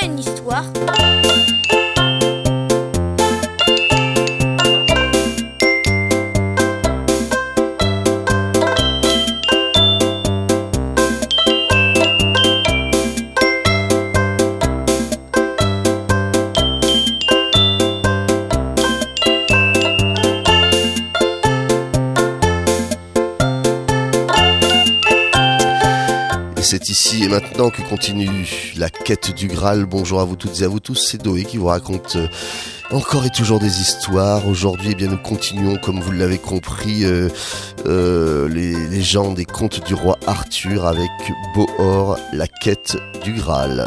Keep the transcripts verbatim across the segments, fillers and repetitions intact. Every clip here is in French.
une histoire. C'est ici et maintenant que continue la quête du Graal. Bonjour à vous toutes et à vous tous, c'est Doé qui vous raconte euh, encore et toujours des histoires. Aujourd'hui, eh bien, nous continuons, comme vous l'avez compris, euh, euh, les légendes et contes du roi Arthur avec Bohor, la quête du Graal.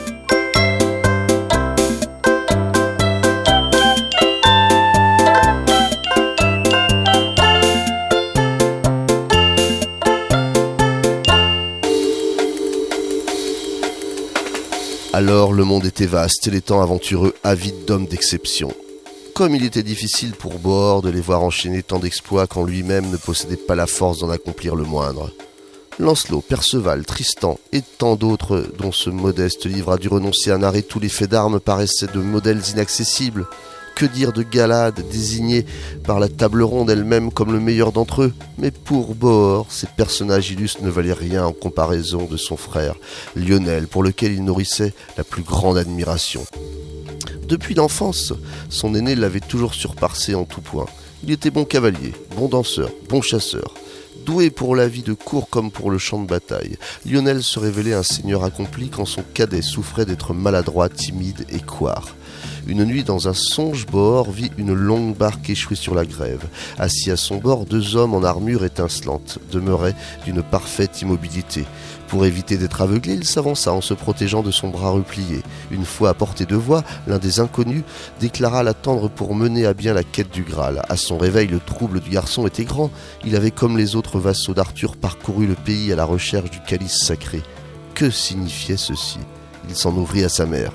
Alors le monde était vaste et les temps aventureux avides d'hommes d'exception. Comme il était difficile pour Bohor de les voir enchaîner tant d'exploits quand lui-même ne possédait pas la force d'en accomplir le moindre. Lancelot, Perceval, Tristan et tant d'autres dont ce modeste livre a dû renoncer à narrer tous les faits d'armes paraissaient de modèles inaccessibles. Que dire de Galad, désigné par la table ronde elle-même comme le meilleur d'entre eux? Mais pour Bohor, ces personnages illustres ne valaient rien en comparaison de son frère, Lionel, pour lequel il nourrissait la plus grande admiration. Depuis l'enfance, son aîné l'avait toujours surpassé en tout point. Il était bon cavalier, bon danseur, bon chasseur. Doué pour la vie de cour comme pour le champ de bataille, Lionel se révélait un seigneur accompli quand son cadet souffrait d'être maladroit, timide et couard. Une nuit, dans un songe, Bohor vit une longue barque échouée sur la grève. Assis à son bord, deux hommes en armure étincelante demeuraient d'une parfaite immobilité. Pour éviter d'être aveuglé, il s'avança en se protégeant de son bras replié. Une fois à portée de voix, l'un des inconnus déclara l'attendre pour mener à bien la quête du Graal. À son réveil, le trouble du garçon était grand. Il avait, comme les autres vassaux d'Arthur, parcouru le pays à la recherche du calice sacré. Que signifiait ceci? Il s'en ouvrit à sa mère.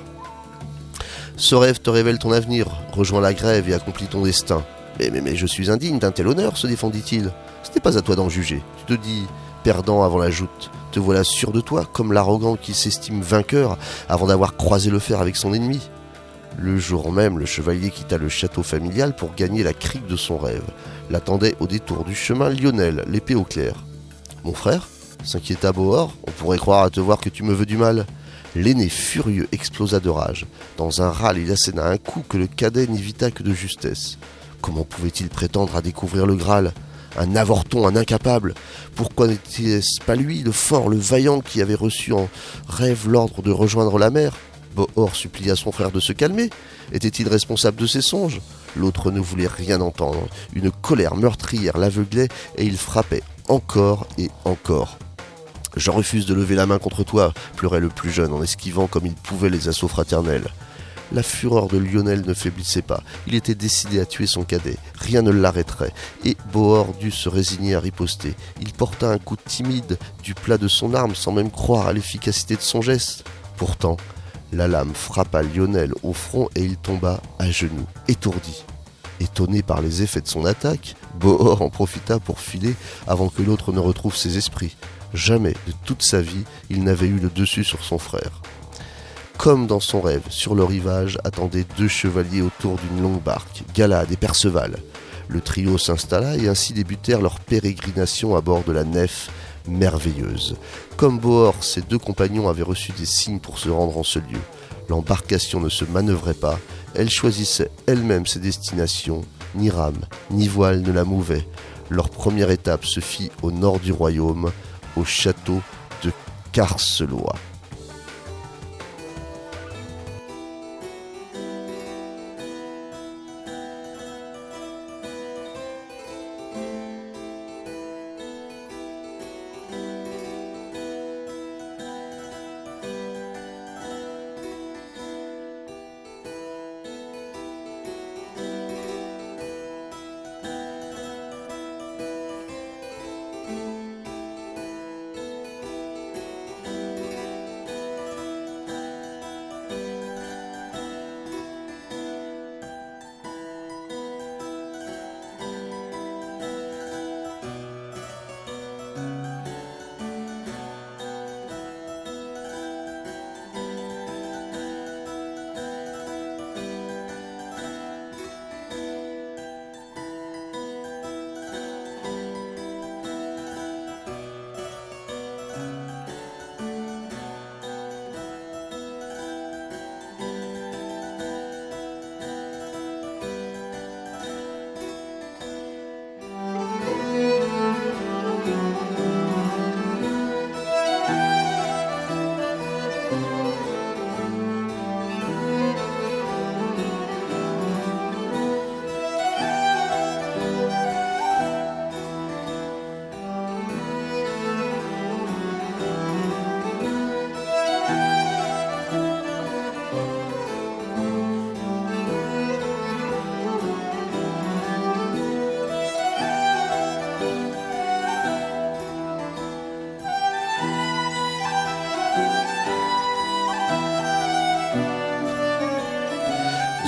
Ce rêve te révèle ton avenir, rejoins la grève et accomplis ton destin. Mais, mais, mais je suis indigne d'un tel honneur, se défendit-il. Ce n'est pas à toi d'en juger. Tu te dis perdant avant la joute. Te voilà sûr de toi, comme l'arrogant qui s'estime vainqueur avant d'avoir croisé le fer avec son ennemi. Le jour même, le chevalier quitta le château familial pour gagner la crique de son rêve. L'attendait au détour du chemin Lionel, l'épée au clair. « Mon frère ?» s'inquiéta Bohor. « On pourrait croire à te voir que tu me veux du mal. » L'aîné furieux explosa de rage. Dans un râle, il asséna un coup que le cadet n'évita que de justesse. Comment pouvait-il prétendre à découvrir le Graal? Un avorton, un incapable. Pourquoi n'était-ce pas lui, le fort, le vaillant, qui avait reçu en rêve l'ordre de rejoindre la mer? Bohor supplia son frère de se calmer. Était-il responsable de ses songes? L'autre ne voulait rien entendre. Une colère meurtrière l'aveuglait et il frappait encore et encore. « Je refuse de lever la main contre toi », pleurait le plus jeune en esquivant comme il pouvait les assauts fraternels. La fureur de Lionel ne faiblissait pas. Il était décidé à tuer son cadet. Rien ne l'arrêterait. Et Bohor dut se résigner à riposter. Il porta un coup timide du plat de son arme sans même croire à l'efficacité de son geste. Pourtant, la lame frappa Lionel au front et il tomba à genoux, étourdi. Étonné par les effets de son attaque, Bohor en profita pour filer avant que l'autre ne retrouve ses esprits. Jamais de toute sa vie, il n'avait eu le dessus sur son frère. Comme dans son rêve, sur le rivage attendaient deux chevaliers autour d'une longue barque, Galad et Perceval. Le trio s'installa et ainsi débutèrent leur pérégrination à bord de la nef merveilleuse. Comme Bohor, ses deux compagnons avaient reçu des signes pour se rendre en ce lieu. L'embarcation ne se manœuvrait pas, elle choisissait elle-même ses destinations, ni rame, ni voile ne la mouvaient. Leur première étape se fit au nord du royaume, au château de Carcelois.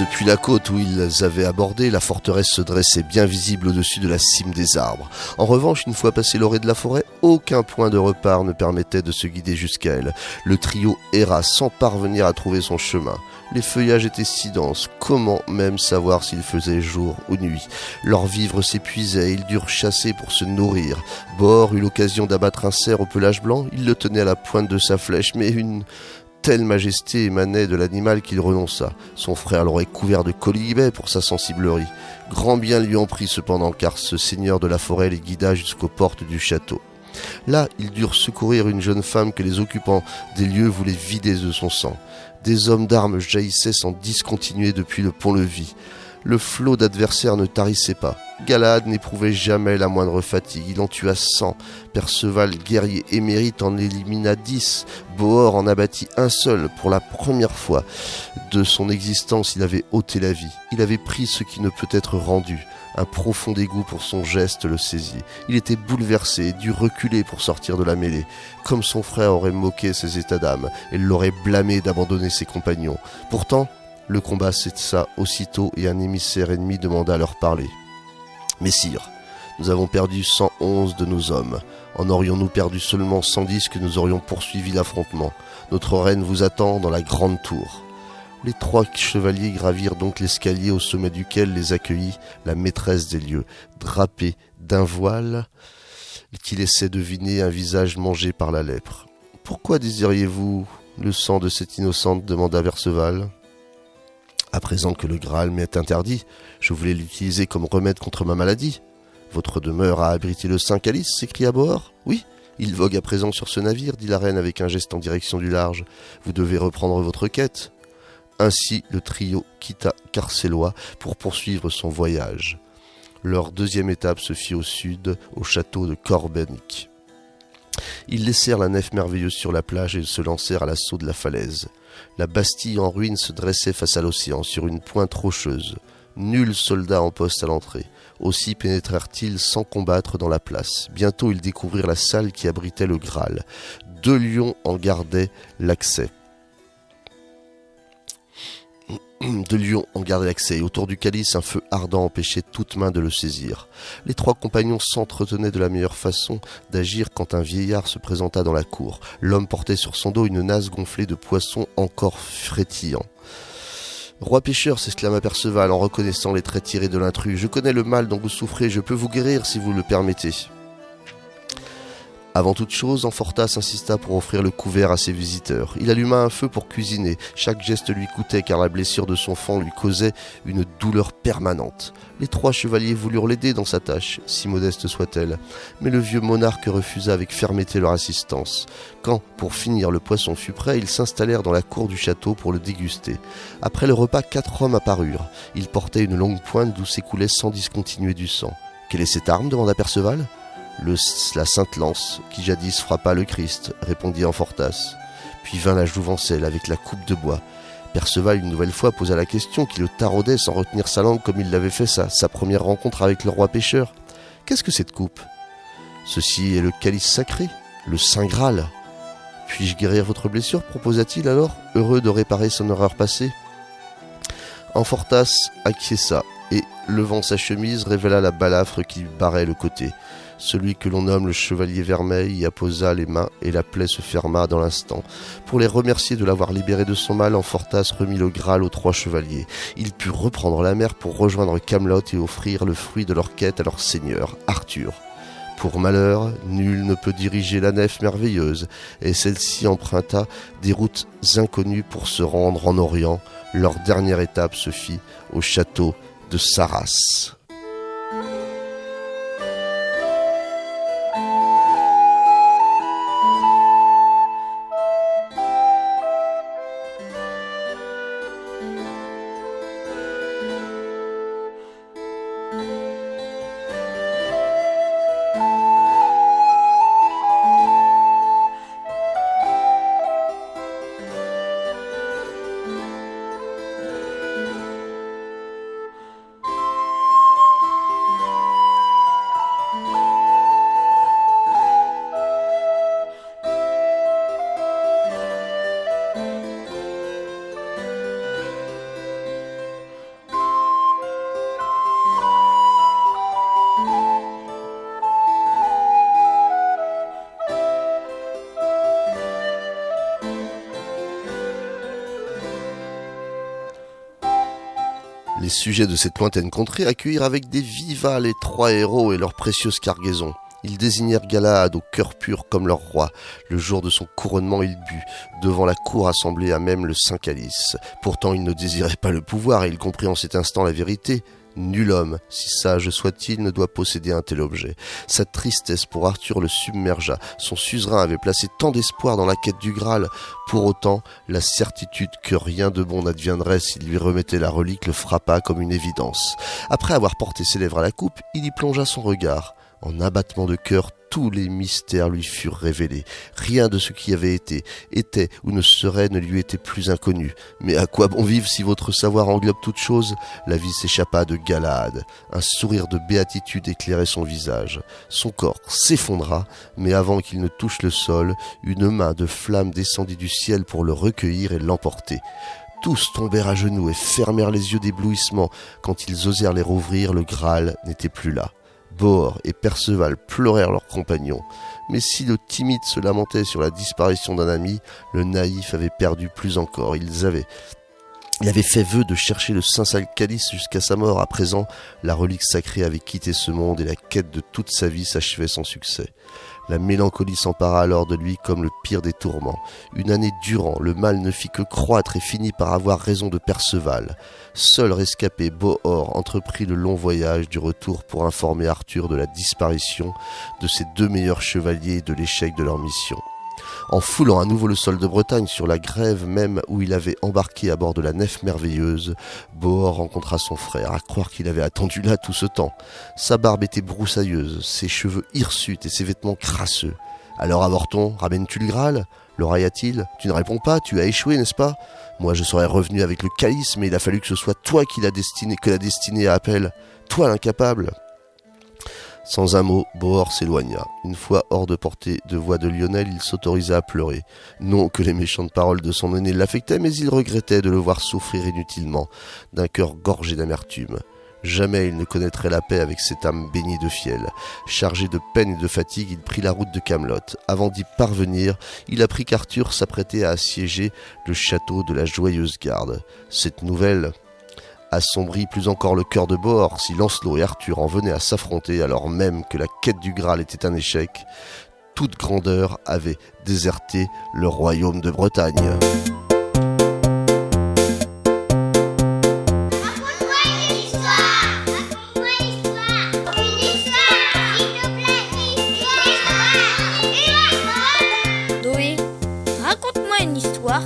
Depuis la côte où ils avaient abordé, la forteresse se dressait bien visible au-dessus de la cime des arbres. En revanche, une fois passé l'orée de la forêt, aucun point de repère ne permettait de se guider jusqu'à elle. Le trio erra sans parvenir à trouver son chemin. Les feuillages étaient si denses, comment même savoir s'il faisait jour ou nuit? Leurs vivres s'épuisaient, ils durent chasser pour se nourrir. Bohor eut l'occasion d'abattre un cerf au pelage blanc, il le tenait à la pointe de sa flèche, mais une telle majesté émanait de l'animal qu'il renonça. Son frère l'aurait couvert de colibets pour sa sensiblerie. Grand bien lui en prit cependant, car ce seigneur de la forêt les guida jusqu'aux portes du château. Là, ils durent secourir une jeune femme que les occupants des lieux voulaient vider de son sang. Des hommes d'armes jaillissaient sans discontinuer depuis le pont-levis. Le flot d'adversaires ne tarissait pas. Galahad n'éprouvait jamais la moindre fatigue. Il en tua cent. Perceval, guerrier émérite, en élimina dix. Bohor en abattit un seul. Pour la première fois de son existence, il avait ôté la vie. Il avait pris ce qui ne peut être rendu. Un profond dégoût pour son geste le saisit. Il était bouleversé et dut reculer pour sortir de la mêlée. Comme son frère aurait moqué ses états d'âme et l'aurait blâmé d'abandonner ses compagnons. Pourtant, le combat cessa aussitôt et un émissaire ennemi demanda à leur parler. « Messire, nous avons perdu cent onze de nos hommes. En aurions-nous perdu seulement cent dix que nous aurions poursuivi l'affrontement. Notre reine vous attend dans la grande tour. » Les trois chevaliers gravirent donc l'escalier au sommet duquel les accueillit la maîtresse des lieux, drapée d'un voile qui laissait deviner un visage mangé par la lèpre. « Pourquoi désiriez-vous le sang de cette innocente ?» demanda Perceval. « À présent que le Graal m'est interdit, je voulais l'utiliser comme remède contre ma maladie. »« Votre demeure a abrité le saint calice ?» s'écria Bohor. « Oui, il vogue à présent sur ce navire, » dit la reine avec un geste en direction du large. « Vous devez reprendre votre quête. » Ainsi, le trio quitta Carcellois pour poursuivre son voyage. Leur deuxième étape se fit au sud, au château de Corbenic. Ils laissèrent la nef merveilleuse sur la plage et se lancèrent à l'assaut de la falaise. La bastille en ruine se dressait face à l'océan, sur une pointe rocheuse. Nul soldat en poste à l'entrée. Aussi pénétrèrent-ils sans combattre dans la place. Bientôt, ils découvrirent la salle qui abritait le Graal. Deux lions en gardaient l'accès. Deux lions en gardaient l'accès, et autour du calice, un feu ardent empêchait toute main de le saisir. Les trois compagnons s'entretenaient de la meilleure façon d'agir quand un vieillard se présenta dans la cour. L'homme portait sur son dos une nasse gonflée de poissons encore frétillants. « Roi pêcheur !» s'exclama Perceval en reconnaissant les traits tirés de l'intrus. « Je connais le mal dont vous souffrez, je peux vous guérir si vous le permettez. » Avant toute chose, Amfortas insista pour offrir le couvert à ses visiteurs. Il alluma un feu pour cuisiner. Chaque geste lui coûtait car la blessure de son flanc lui causait une douleur permanente. Les trois chevaliers voulurent l'aider dans sa tâche, si modeste soit-elle. Mais le vieux monarque refusa avec fermeté leur assistance. Quand, pour finir, le poisson fut prêt, ils s'installèrent dans la cour du château pour le déguster. Après le repas, quatre hommes apparurent. Ils portaient une longue pointe d'où s'écoulait sans discontinuer du sang. « Quelle est cette arme ?» demanda Perceval. Le, la sainte lance, qui jadis frappa le Christ, répondit Amfortas. Puis vint la jouvencelle avec la coupe de bois. Perceval une nouvelle fois posa la question qui le taraudait sans retenir sa langue comme il l'avait fait sa, sa première rencontre avec le roi pêcheur. Qu'est-ce que cette coupe ? Ceci est le calice sacré, le Saint Graal. Puis-je guérir votre blessure ? Proposa-t-il alors, heureux de réparer son erreur passée. Amfortas acquiesça et, levant sa chemise, révéla la balafre qui barrait le côté. Celui que l'on nomme le chevalier vermeil y apposa les mains et la plaie se ferma dans l'instant. Pour les remercier de l'avoir libéré de son mal, Amfortas remit le Graal aux trois chevaliers. Ils purent reprendre la mer pour rejoindre Camelot et offrir le fruit de leur quête à leur seigneur, Arthur. Pour malheur, nul ne peut diriger la nef merveilleuse, et celle-ci emprunta des routes inconnues pour se rendre en Orient. Leur dernière étape se fit au château de Sarras. Les sujets de cette lointaine contrée accueillirent avec des vivas les trois héros et leurs précieuses cargaisons. Ils désignèrent Galahad au cœur pur comme leur roi. Le jour de son couronnement, il but, devant la cour assemblée à même le saint calice. Pourtant, il ne désirait pas le pouvoir et il comprit en cet instant la vérité. Nul homme, si sage soit-il, ne doit posséder un tel objet. Sa tristesse pour Arthur le submergea. Son suzerain avait placé tant d'espoir dans la quête du Graal. Pour autant, la certitude que rien de bon n'adviendrait s'il lui remettait la relique le frappa comme une évidence. Après avoir porté ses lèvres à la coupe, il y plongea son regard. En abattement de cœur, tous les mystères lui furent révélés. Rien de ce qui avait été, était ou ne serait ne lui était plus inconnu. Mais à quoi bon vivre si votre savoir englobe toute chose ? La vie s'échappa de Galahad. Un sourire de béatitude éclairait son visage. Son corps s'effondra, mais avant qu'il ne touche le sol, une main de flamme descendit du ciel pour le recueillir et l'emporter. Tous tombèrent à genoux et fermèrent les yeux d'éblouissement. Quand ils osèrent les rouvrir, le Graal n'était plus là. Bohor et Perceval pleurèrent leurs compagnons. Mais si le timide se lamentait sur la disparition d'un ami, le naïf avait perdu plus encore. Ils avaient... Il avait fait vœu de chercher le saint calice jusqu'à sa mort. À présent, la relique sacrée avait quitté ce monde et la quête de toute sa vie s'achevait sans succès. La mélancolie s'empara alors de lui comme le pire des tourments. Une année durant, le mal ne fit que croître et finit par avoir raison de Perceval. Seul rescapé, Bohor entreprit le long voyage du retour pour informer Arthur de la disparition de ses deux meilleurs chevaliers et de l'échec de leur mission. En foulant à nouveau le sol de Bretagne sur la grève même où il avait embarqué à bord de la nef merveilleuse, Bohor rencontra son frère, à croire qu'il avait attendu là tout ce temps. Sa barbe était broussailleuse, ses cheveux hirsutes et ses vêtements crasseux. « Alors avorton, ramènes-tu le Graal ?» l'Aurailla-t-il. « Tu ne réponds pas, tu as échoué, n'est-ce pas ? Moi je serais revenu avec le calice, mais il a fallu que ce soit toi qui la destiné, que la destinée appelle. Toi l'incapable !» Sans un mot, Bohor s'éloigna. Une fois hors de portée de voix de Lionel, il s'autorisa à pleurer. Non que les méchantes paroles de son aîné l'affectaient, mais il regrettait de le voir souffrir inutilement, d'un cœur gorgé d'amertume. Jamais il ne connaîtrait la paix avec cette âme baignée de fiel. Chargé de peine et de fatigue, il prit la route de Camelot. Avant d'y parvenir, il apprit qu'Arthur s'apprêtait à assiéger le château de la Joyeuse Garde. Cette nouvelle assombrit plus encore le cœur de Bohor. Si Lancelot et Arthur en venaient à s'affronter alors même que la quête du Graal était un échec, toute grandeur avait déserté le royaume de Bretagne. Doé, raconte-moi une histoire.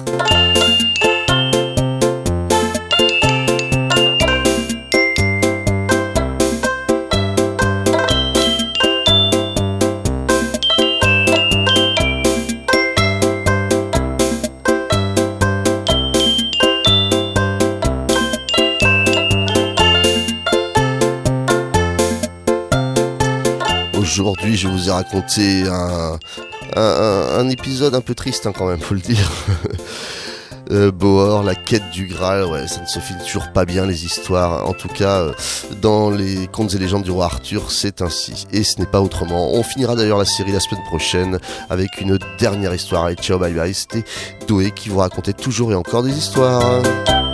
Aujourd'hui, je vous ai raconté un, un, un, un épisode un peu triste, hein, quand même, faut le dire. euh, Bohor, la quête du Graal, ouais, ça ne se finit toujours pas bien, les histoires. En tout cas, euh, dans les contes et légendes du roi Arthur, c'est ainsi. Et ce n'est pas autrement. On finira d'ailleurs la série la semaine prochaine avec une dernière histoire. Et ciao, bye bye, c'était Doé qui vous racontait toujours et encore des histoires.